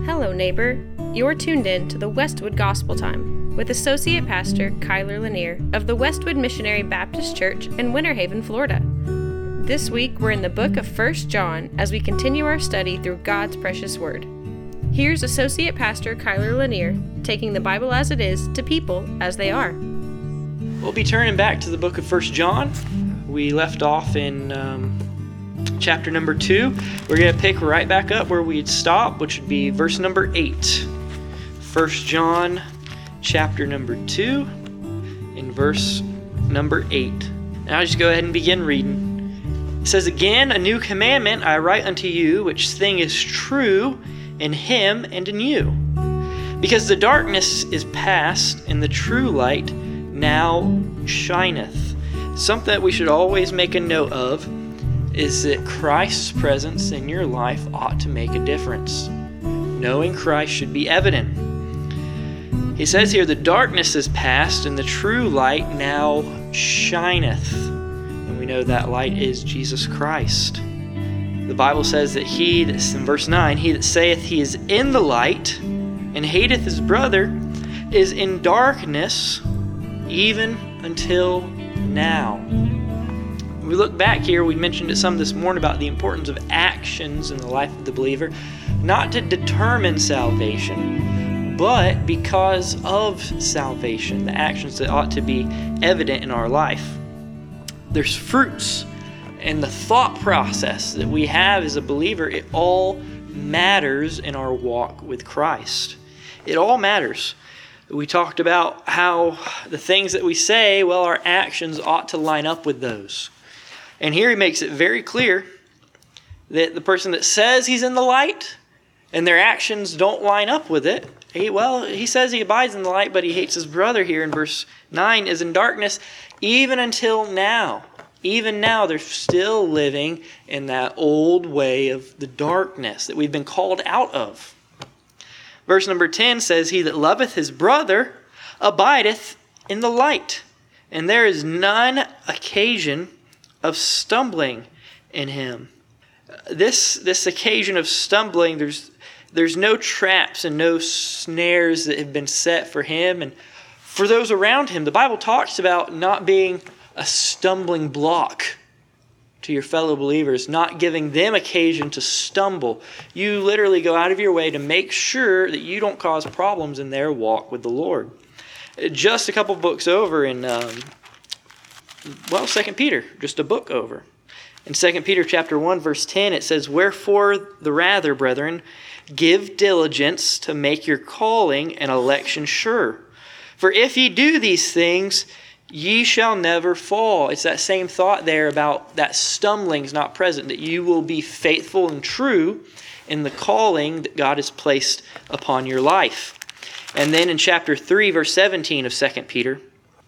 Hello, neighbor. You're tuned in to the Westwood Gospel Time with Associate Pastor Kyler Lanier of the Westwood Missionary Baptist Church in Winter Haven, Florida. This week, we're in the book of 1 John as we continue our study through God's precious word. Here's Associate Pastor Kyler Lanier taking the Bible as it is to people as they are. We'll be turning back to the book of 1 John. We left off in chapter number 2. We're going to pick right back up where we'd stopped, which would be verse number 8. 1 John chapter number 2 in verse number 8. Now just go ahead and begin reading. It says, "Again, a new commandment I write unto you, which thing is true in him and in you. Because the darkness is past, and the true light now shineth." Something that we should always make a note of is that Christ's presence in your life ought to make a difference. Knowing Christ should be evident. He says here, the darkness is past, and the true light now shineth. And we know that light is Jesus Christ. The Bible says that that's in verse 9, he that saith he is in the light and hateth his brother is in darkness even until now. When we look back here, we mentioned it some this morning about the importance of actions in the life of the believer, not to determine salvation, but because of salvation, the actions that ought to be evident in our life. There's fruits. And the thought process that we have as a believer, it all matters in our walk with Christ. It all matters. We talked about how the things that we say, well, our actions ought to line up with those. And here he makes it very clear that the person that says he's in the light and their actions don't line up with it, he says he abides in the light, but he hates his brother here in verse 9, is in darkness even until now. Even now, they're still living in that old way of the darkness that we've been called out of. Verse number 10 says, "He that loveth his brother abideth in the light, and there is none occasion of stumbling in him." This occasion of stumbling, there's no traps and no snares that have been set for him and for those around him. The Bible talks about not being a stumbling block to your fellow believers, not giving them occasion to stumble. You literally go out of your way to make sure that you don't cause problems in their walk with the Lord. Just a couple books over in, 2 Peter, just a book over. In 2 Peter chapter 1, verse 10, it says, "Wherefore the rather, brethren, give diligence to make your calling and election sure. For if ye do these things, ye shall never fall." It's that same thought there about that stumbling is not present, that you will be faithful and true in the calling that God has placed upon your life. And then in chapter 3, verse 17 of 2 Peter,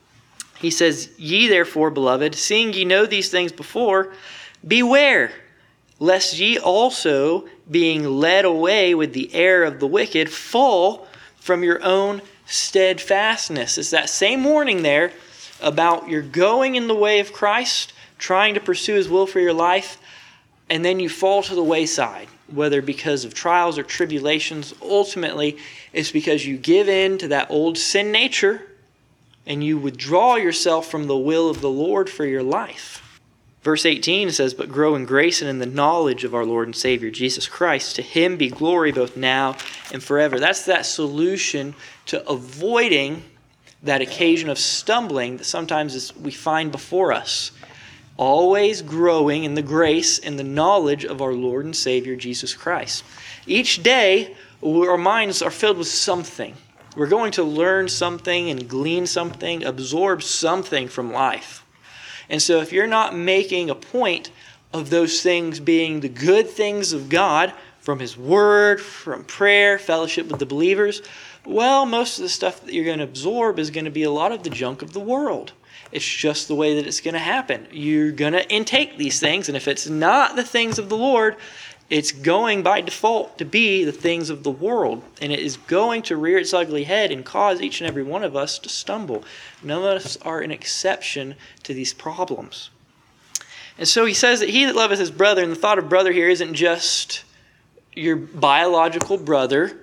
he says, "Ye therefore, beloved, seeing ye know these things before, beware, lest ye also, being led away with the error of the wicked, fall from your own steadfastness." It's that same warning there about you're going in the way of Christ, trying to pursue His will for your life, and then you fall to the wayside, whether because of trials or tribulations. Ultimately, it's because you give in to that old sin nature and you withdraw yourself from the will of the Lord for your life. Verse 18 says, "But grow in grace and in the knowledge of our Lord and Savior Jesus Christ. To Him be glory both now and forever." That's that solution to avoiding that occasion of stumbling that sometimes we find before us. Always growing in the grace and the knowledge of our Lord and Savior Jesus Christ. Each day, our minds are filled with something. We're going to learn something and glean something, absorb something from life. And so if you're not making a point of those things being the good things of God, from His Word, from prayer, fellowship with the believers, well, most of the stuff that you're going to absorb is going to be a lot of the junk of the world. It's just the way that it's going to happen. You're going to intake these things, and if it's not the things of the Lord, it's going by default to be the things of the world. And it is going to rear its ugly head and cause each and every one of us to stumble. None of us are an exception to these problems. And so he says that he that loveth his brother, and the thought of brother here isn't just your biological brother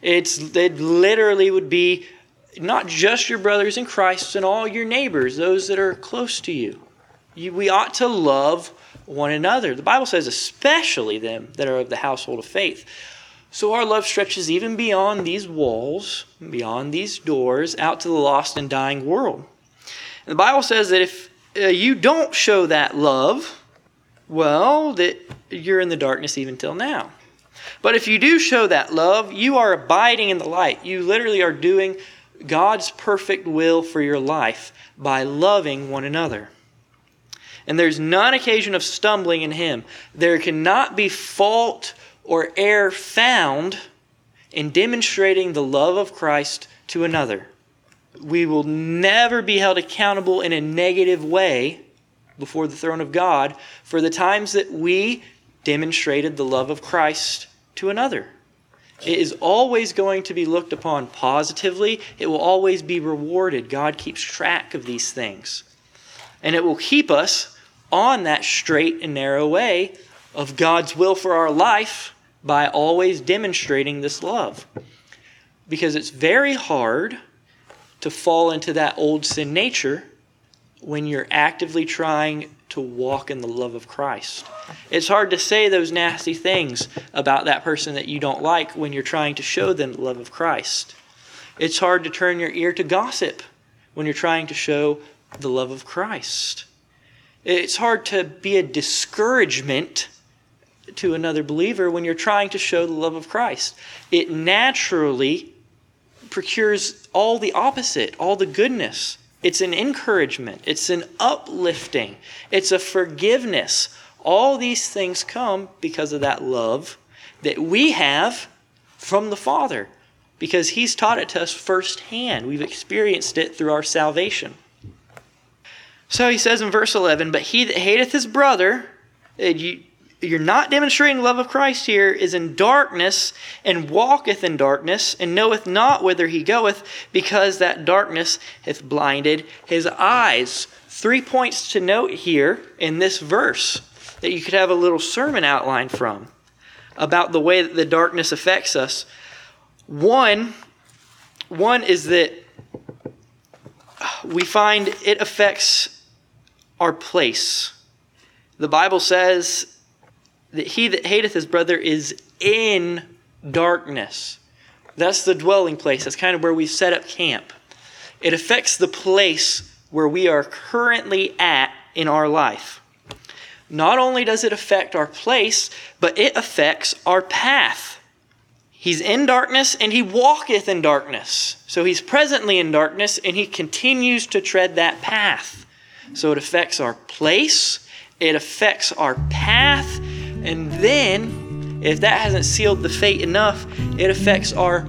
It literally would be not just your brothers in Christ and all your neighbors, those that are close to you. We ought to love one another. The Bible says especially them that are of the household of faith. So our love stretches even beyond these walls, beyond these doors, out to the lost and dying world. And the Bible says that if you don't show that love, well, that you're in the darkness even till now. But if you do show that love, you are abiding in the light. You literally are doing God's perfect will for your life by loving one another. And there's none occasion of stumbling in Him. There cannot be fault or error found in demonstrating the love of Christ to another. We will never be held accountable in a negative way before the throne of God for the times that we demonstrated the love of Christ to another. It is always going to be looked upon positively. It will always be rewarded. God keeps track of these things. And it will keep us on that straight and narrow way of God's will for our life by always demonstrating this love. Because it's very hard to fall into that old sin nature when you're actively trying to walk in the love of Christ. It's hard to say those nasty things about that person that you don't like when you're trying to show them the love of Christ. It's hard to turn your ear to gossip when you're trying to show the love of Christ. It's hard to be a discouragement to another believer when you're trying to show the love of Christ. It naturally procures all the opposite, all the goodness. It's an encouragement. It's an uplifting. It's a forgiveness. All these things come because of that love that we have from the Father, because He's taught it to us firsthand. We've experienced it through our salvation. So he says in verse 11, but he that hateth his brother, you're not demonstrating the love of Christ here, is in darkness and walketh in darkness and knoweth not whither he goeth, because that darkness hath blinded his eyes. 3 points to note here in this verse that you could have a little sermon outline from about the way that the darkness affects us. One is that we find it affects our place. The Bible says that he that hateth his brother is in darkness. That's the dwelling place. That's kind of where we set up camp. It affects the place where we are currently at in our life. Not only does it affect our place, but it affects our path. He's in darkness and he walketh in darkness. So he's presently in darkness and he continues to tread that path. So it affects our place, it affects our path, and then, if that hasn't sealed the fate enough, it affects our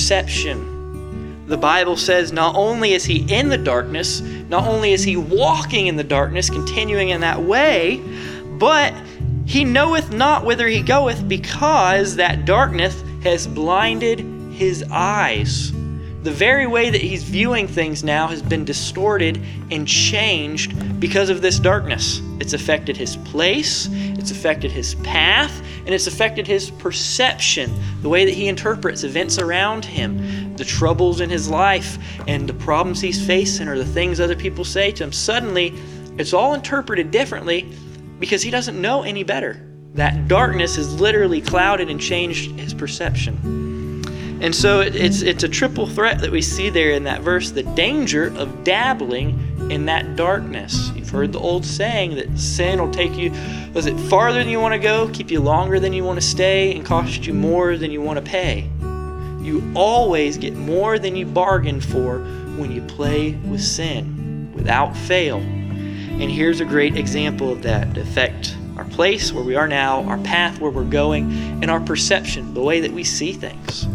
perception. The Bible says not only is he in the darkness, not only is he walking in the darkness, continuing in that way, but he knoweth not whither he goeth, because that darkness has blinded his eyes. The very way that he's viewing things now has been distorted and changed because of this darkness. It's affected his place, it's affected his path, and it's affected his perception, the way that he interprets events around him, the troubles in his life, and the problems he's facing, or the things other people say to him. Suddenly, it's all interpreted differently because he doesn't know any better. That darkness has literally clouded and changed his perception. And so it's a triple threat that we see there in that verse, the danger of dabbling in that darkness. You've heard the old saying that sin will take you, farther than you want to go, keep you longer than you want to stay, and cost you more than you want to pay. You always get more than you bargained for when you play with sin, without fail. And here's a great example of that. To affect our place where we are now, our path where we're going, and our perception, the way that we see things.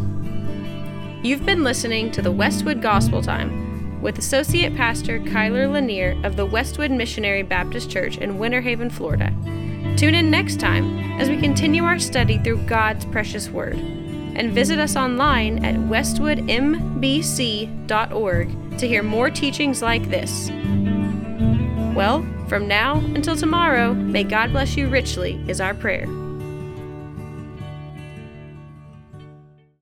You've been listening to the Westwood Gospel Time with Associate Pastor Kyler Lanier of the Westwood Missionary Baptist Church in Winter Haven, Florida. Tune in next time as we continue our study through God's precious Word. And visit us online at westwoodmbc.org to hear more teachings like this. Well, from now until tomorrow, may God bless you richly is our prayer.